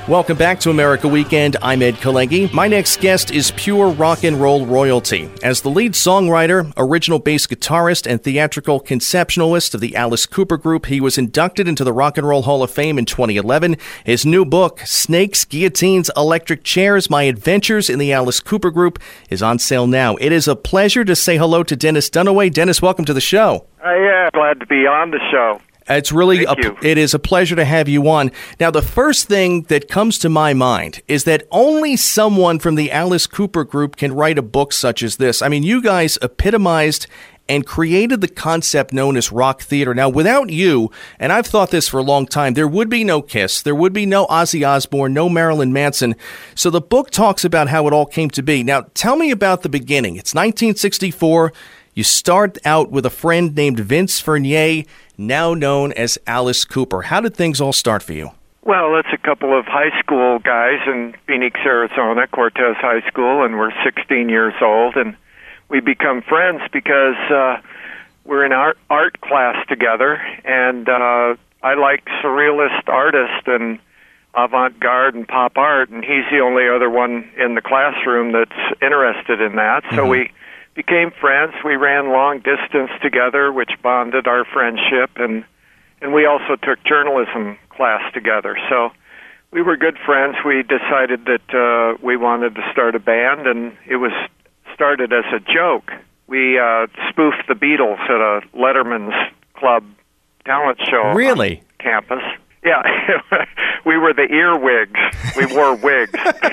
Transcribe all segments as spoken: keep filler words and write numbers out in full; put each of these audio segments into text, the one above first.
Welcome back to America Weekend. I'm Ed Kalengi. My next guest is pure rock and roll royalty. As the lead songwriter, original bass guitarist, and theatrical conceptualist of the Alice Cooper Group, he was inducted into the Rock and Roll Hall of Fame in twenty eleven. His new book, Snakes, Guillotines, Electric Chairs, My Adventures in the Alice Cooper Group, is on sale now. It is a pleasure to say hello to Dennis Dunaway. Dennis, welcome to the show. Uh, yeah, glad to be on the show. It's really a, Thank you. It is a pleasure to have you on. Now, the first thing that comes to my mind is that only someone from the Alice Cooper Group can write a book such as this. I mean, you guys epitomized and created the concept known as rock theater. Now, without you, and I've thought this for a long time, there would be no Kiss, there would be no Ozzy Osbourne, no Marilyn Manson. So the book talks about how it all came to be. Now, tell me about the beginning. It's nineteen sixty-four. You start out with a friend named Vince Fournier, now known as Alice Cooper. How did things all start for you? Well, it's a couple of high school guys in Phoenix, Arizona, Cortez High School, and we're sixteen years old, and we become friends because uh, we're in art, art class together, and uh, I like surrealist artists and avant-garde and pop art, and he's the only other one in the classroom that's interested in that, so mm-hmm. we became friends. We ran long distance together, which bonded our friendship, and and we also took journalism class together. So we were good friends. We decided that uh, we wanted to start a band, and it was started as a joke. We uh, spoofed the Beatles at a Letterman's Club talent show really? on campus. Yeah, we were the earwigs. We wore wigs.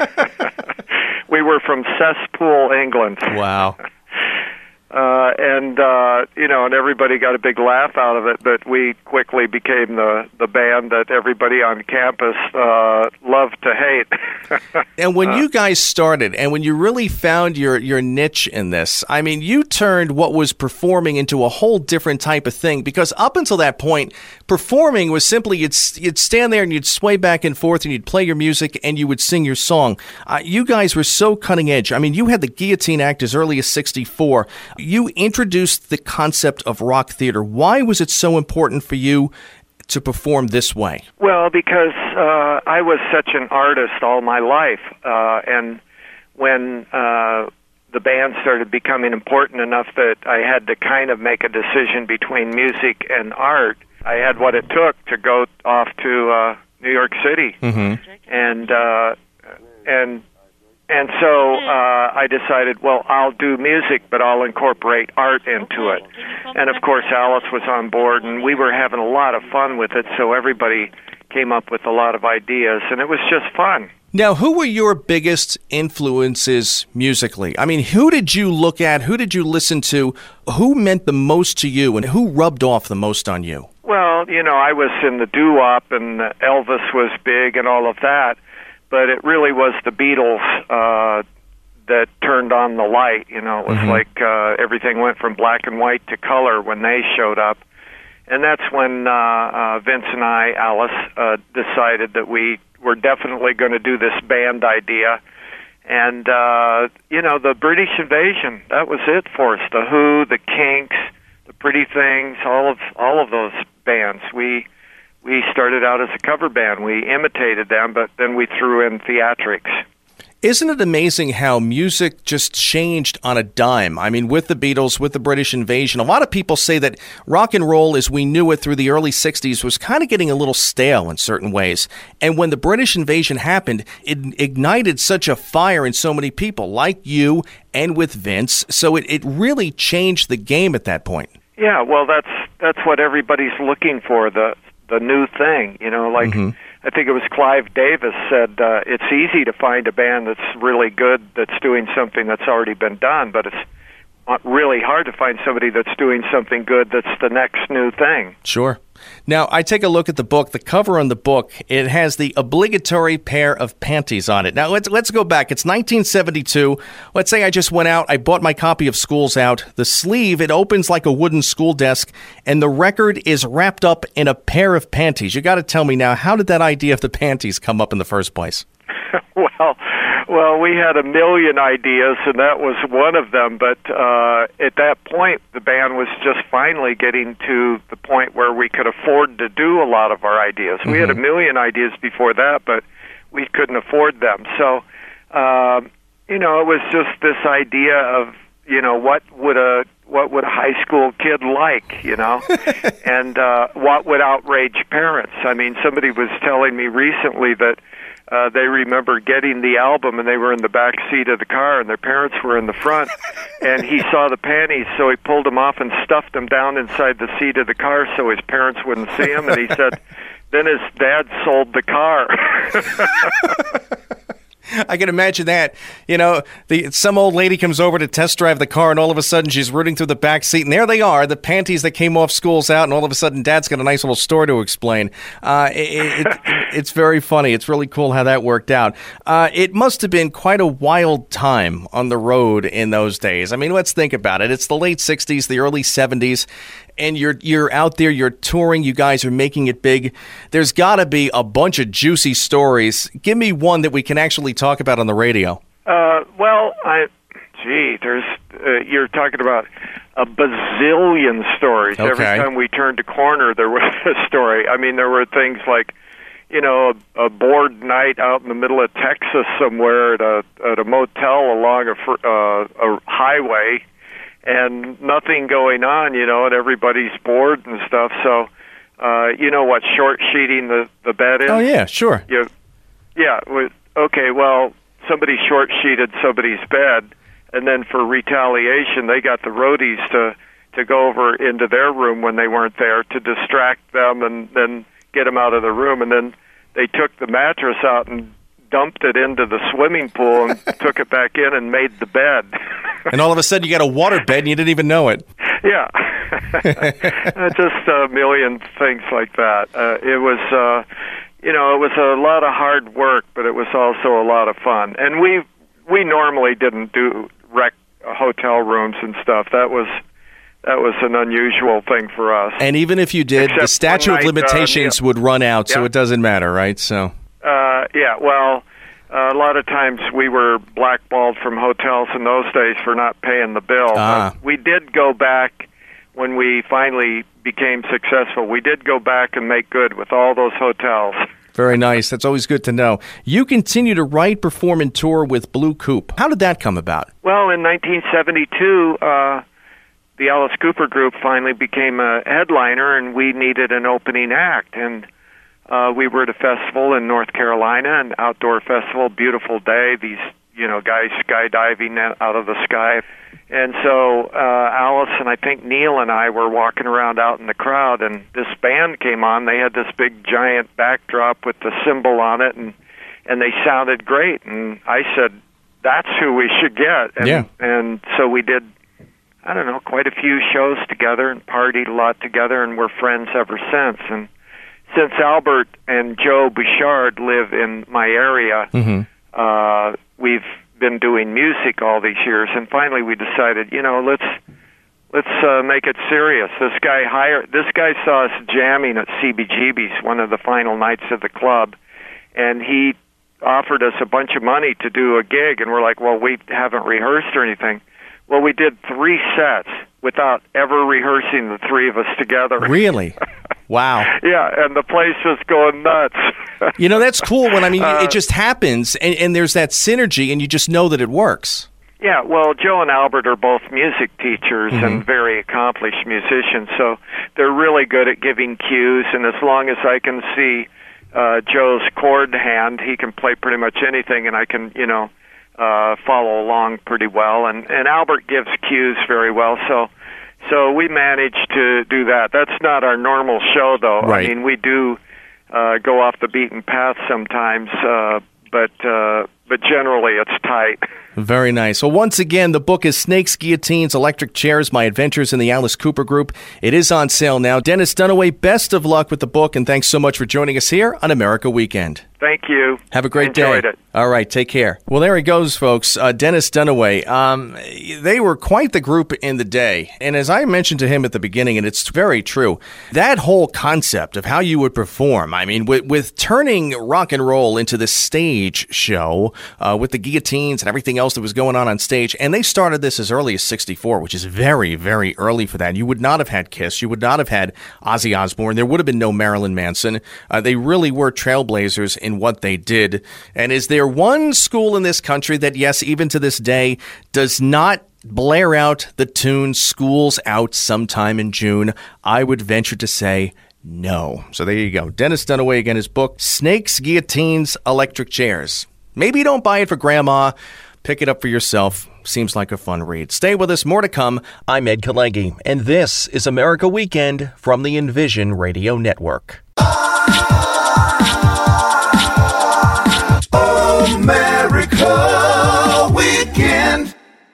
We were from Cesspool, England. Wow. Uh, and, uh, you know, and everybody got a big laugh out of it, but we quickly became the, the band that everybody on campus uh, loved to hate. And when uh, you guys started, and when you really found your, your niche in this, I mean, you turned what was performing into a whole different type of thing, because up until that point, performing was simply, you'd, you'd stand there and you'd sway back and forth, and you'd play your music, and you would sing your song. Uh, you guys were so cutting edge. I mean, you had the Guillotine Act as early as sixty-four. You introduced the concept of rock theater. Why was it so important for you to perform this way? Well, because uh, I was such an artist all my life, uh, and when uh, the band started becoming important enough that I had to kind of make a decision between music and art, I had what it took to go off to uh, New York City, mm-hmm. and uh, and. And so uh, I decided, well, I'll do music, but I'll incorporate art into it. And, of course, Alice was on board, and we were having a lot of fun with it, so everybody came up with a lot of ideas, and it was just fun. Now, who were your biggest influences musically? I mean, who did you look at? Who did you listen to? Who meant the most to you, and who rubbed off the most on you? Well, you know, I was in the doo-wop, and Elvis was big and all of that. But it really was the Beatles uh, that turned on the light. You know, it was mm-hmm. like uh, everything went from black and white to color when they showed up. And that's when uh, uh, Vince and I, Alice, uh, decided that we were definitely going to do this band idea. And, uh, you know, the British Invasion, that was it for us. The Who, the Kinks, the Pretty Things, all of all of those bands. We... We started out as a cover band. We imitated them, but then we threw in theatrics. Isn't it amazing how music just changed on a dime? I mean, with the Beatles, with the British Invasion, a lot of people say that rock and roll as we knew it through the early sixties was kind of getting a little stale in certain ways. And when the British Invasion happened, it ignited such a fire in so many people, like you and with Vince. So it, it really changed the game at that point. Yeah, well, that's that's what everybody's looking for, the the new thing, you know, like mm-hmm. I think it was Clive Davis said, uh, it's easy to find a band that's really good that's doing something that's already been done, but it's really hard to find somebody that's doing something good that's the next new thing. Sure. Now, I take a look at the book. The cover on the book, it has the obligatory pair of panties on it. Now, let's let's go back. It's nineteen seventy-two. Let's say I just went out. I bought my copy of School's Out. The sleeve, it opens like a wooden school desk, and the record is wrapped up in a pair of panties. You got to tell me now, how did that idea of the panties come up in the first place? well, well, we had a million ideas, and that was one of them. But uh, at that point, the band was just finally getting to the point where we could afford to do a lot of our ideas. Mm-hmm. We had a million ideas before that, but we couldn't afford them. So, uh, you know, it was just this idea of, you know, what would a what would a high school kid like, you know, and uh, what would outrage parents? I mean, somebody was telling me recently that uh, they remember getting the album and they were in the back seat of the car and their parents were in the front, and he saw the panties, so he pulled them off and stuffed them down inside the seat of the car so his parents wouldn't see them, and he said, then his dad sold the car. I can imagine that. You know, the some old lady comes over to test drive the car, and all of a sudden she's rooting through the back seat, and there they are, the panties that came off school's out, and all of a sudden Dad's got a nice little story to explain. Uh, it, it, it's very funny. It's really cool how that worked out. Uh, it must have been quite a wild time on the road in those days. I mean, let's think about it. It's the late sixties, the early seventies. And you're you're out there, you're touring, you guys are making it big. There's got to be a bunch of juicy stories. Give me one that we can actually talk about on the radio. Uh, well, I, gee, there's uh, you're talking about a bazillion stories. Okay. Every time we turned a corner, there was a story. I mean, there were things like, you know, a, a bored night out in the middle of Texas somewhere at a at a motel along a fr- uh, a highway. And nothing going on, you know, and everybody's bored and stuff. So, uh, you know what short sheeting the, the bed is? Oh, yeah, sure. You, yeah, okay, well, somebody short sheeted somebody's bed, and then for retaliation, they got the roadies to, to go over into their room when they weren't there to distract them and then get them out of the room. And then they took the mattress out and dumped it into the swimming pool and took it back in and made the bed. And all of a sudden you got a water bed and you didn't even know it. Yeah. Just a million things like that. Uh, it was, uh, you know, it was a lot of hard work, but it was also a lot of fun. And we we normally didn't do rec hotel rooms and stuff. That was that was an unusual thing for us. And even if you did, Except the statute night, of limitations uh, yeah. would run out, so yeah. it doesn't matter, right? So. Uh, yeah, well, uh, a lot of times we were blackballed from hotels in those days for not paying the bill. Ah. But we did go back when we finally became successful. We did go back and make good with all those hotels. Very nice. That's always good to know. You continue to write, perform, and tour with Blue Coupe. How did that come about? Well, in nineteen seventy-two, uh, the Alice Cooper Group finally became a headliner, and we needed an opening act. And Uh, we were at a festival in North Carolina, an outdoor festival, beautiful day, these, you know, guys skydiving out of the sky. And so uh, Alice and I think Neil and I were walking around out in the crowd, and this band came on. They had this big giant backdrop with the symbol on it, and, and they sounded great. And I said, that's who we should get. And, yeah. and so we did, I don't know, quite a few shows together and partied a lot together, and we're friends ever since. And since Albert and Joe Bouchard live in my area, mm-hmm. uh, we've been doing music all these years, and finally we decided, you know, let's let's uh, make it serious. This guy hired. This guy saw us jamming at C B G B's, one of the final nights of the club, and he offered us a bunch of money to do a gig, and we're like, well, we haven't rehearsed or anything. Well, we did three sets without ever rehearsing, the three of us together. Really? Wow. Yeah, and the place was going nuts. You know, that's cool when, I mean, uh, it just happens, and, and there's that synergy, and you just know that it works. Yeah, well, Joe and Albert are both music teachers mm-hmm. and very accomplished musicians, so they're really good at giving cues, and as long as I can see uh, Joe's chord hand, he can play pretty much anything, and I can, you know, uh, follow along pretty well. And, and Albert gives cues very well, so so we managed to do that. That's not our normal show, though. Right. I mean, we do uh, go off the beaten path sometimes, uh, but uh, but generally it's tight. Very nice. Well, once again, the book is Snakes, Guillotines, Electric Chairs, My Adventures in the Alice Cooper Group. It is on sale now. Dennis Dunaway, best of luck with the book, and thanks so much for joining us here on America Weekend. Thank you. Have a great I enjoyed day. It. All right, take care. Well, there he goes, folks. Uh, Dennis Dunaway. Um, they were quite the group in the day. And as I mentioned to him at the beginning, and it's very true, that whole concept of how you would perform, I mean, with, with turning rock and roll into the stage show, uh, with the guillotines and everything else that was going on on stage. And they started this as early as sixty-four, which is very, very early for that. You would not have had Kiss. You would not have had Ozzy Osbourne. There would have been no Marilyn Manson. Uh, they really were trailblazers in what they did. And is there one school in this country that, yes, even to this day, does not blare out the tune School's Out sometime in June? I would venture to say no. So there you go. Dennis Dunaway, again, his book, Snakes, Guillotines, Electric Chairs. Maybe you don't buy it for grandma. Pick it up for yourself. Seems like a fun read. Stay with us. More to come. I'm Ed Kalegi, and this is America Weekend from the Envision Radio Network. America Weekend.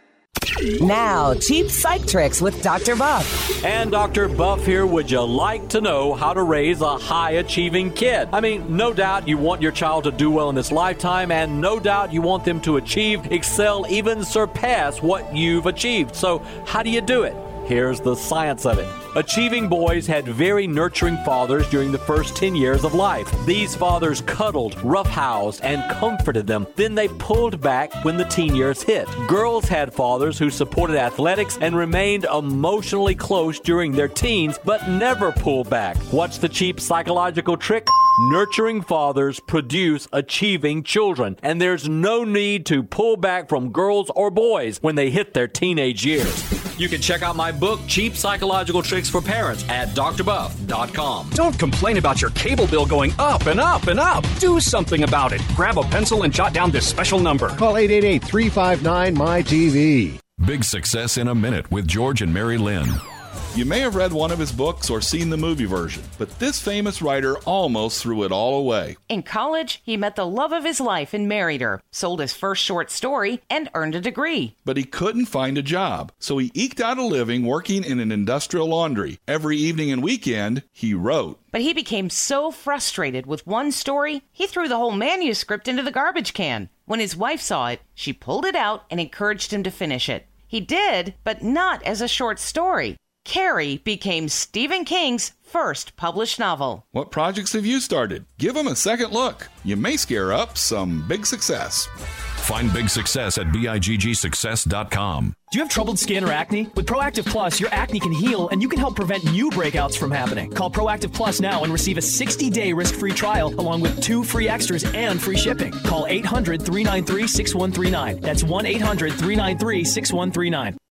Now, cheap psych tricks with Doctor Buff. And Doctor Buff here. Would you like to know how to raise a high-achieving kid? I mean, no doubt you want your child to do well in this lifetime, and no doubt you want them to achieve, excel, even surpass what you've achieved. So how do you do it? Here's the science of it. Achieving boys had very nurturing fathers during the first ten years of life. These fathers cuddled, roughhoused, and comforted them. Then they pulled back when the teen years hit. Girls had fathers who supported athletics and remained emotionally close during their teens, but never pulled back. What's the cheap psychological trick? Nurturing fathers produce achieving children, and there's no need to pull back from girls or boys when they hit their teenage years. You can check out my book, Cheap Psychological Tricks for Parents, at D R buff dot com. Don't complain about your cable bill going up and up and up. Do something about it. Grab a pencil and jot down this special number. Call eight eight eight, three five nine, M Y T V. Big Success in a Minute with George and Mary Lynn. You may have read one of his books or seen the movie version, but this famous writer almost threw it all away. In college, he met the love of his life and married her, sold his first short story, and earned a degree. But he couldn't find a job, so he eked out a living working in an industrial laundry. Every evening and weekend, he wrote. But he became so frustrated with one story, he threw the whole manuscript into the garbage can. When his wife saw it, she pulled it out and encouraged him to finish it. He did, but not as a short story. Carrie became Stephen King's first published novel. What projects have you started? Give them a second look. You may scare up some big success. Find big success at big success dot com. Do you have troubled skin or acne? With Proactive Plus, your acne can heal and you can help prevent new breakouts from happening. Call Proactive Plus now and receive a sixty-day risk-free trial along with two free extras and free shipping. Call eight hundred, three nine three, six one three nine. That's one eight hundred, three nine three, six one three nine.